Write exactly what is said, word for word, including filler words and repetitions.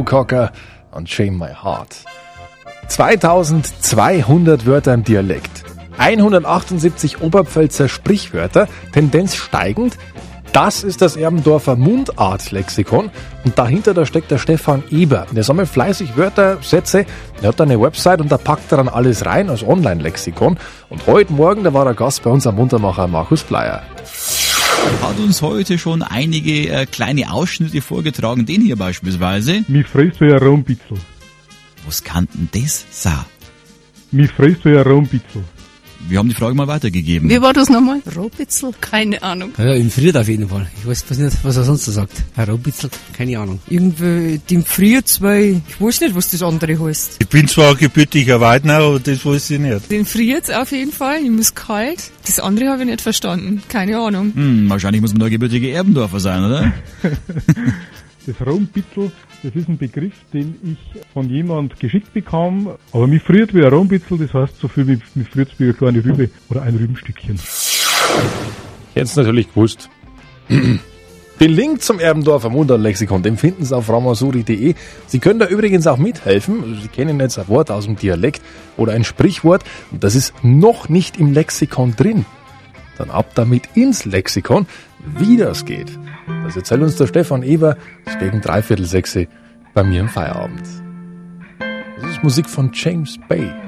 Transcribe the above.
Cocker und Shame My Heart. zweitausendzweihundert Wörter im Dialekt, hundertachtundsiebzig Oberpfälzer Sprichwörter, Tendenz steigend. Das ist das Erbendorfer Mundartlexikon und dahinter da steckt der Stefan Eber. Der sammelt fleißig Wörter, Sätze, der hat da eine Website und da packt er dann alles rein als Online-Lexikon. Und heute Morgen, da war der Gast bei uns am Muntermacher Markus Bleier. Hat uns heute schon einige äh, kleine Ausschnitte vorgetragen, den hier beispielsweise. Mich frisst wie ein Raumbitzel. Was kann denn das sein? Mich frisst wie ein Raumbitzel. Wir haben die Frage mal weitergegeben. Wie war das nochmal? Rohbitzel? Keine Ahnung. Ja, im friert auf jeden Fall. Ich weiß nicht, was er sonst so sagt. Herr Rohbitzel, keine Ahnung. Irgendwie, dem friert, weil ich weiß nicht, was das andere heißt. Ich bin zwar gebürtiger Weidner, aber das weiß ich nicht. Den friert auf jeden Fall, ihm ist kalt. Das andere habe ich nicht verstanden. Keine Ahnung. Hm, wahrscheinlich muss man da gebürtige Erbendorfer sein, oder? Das Raumbitzel, das ist ein Begriff, den ich von jemand geschickt bekam. Aber mich friert wie ein Raumbitzel, das heißt so viel wie mich friert wie eine kleine Rübe oder ein Rübenstückchen. Jetzt natürlich gewusst. Den Link zum Erbendorfer Mundartlexikon, den finden Sie auf ramasuri punkt de. Sie können da übrigens auch mithelfen. Also Sie kennen jetzt ein Wort aus dem Dialekt oder ein Sprichwort und das ist noch nicht im Lexikon drin. Dann ab damit ins Lexikon, wie das geht. Das erzählt uns der Stefan Eber, das ist gegen dreiviertel sechs bei mir im Feierabend. Das ist Musik von James Bay.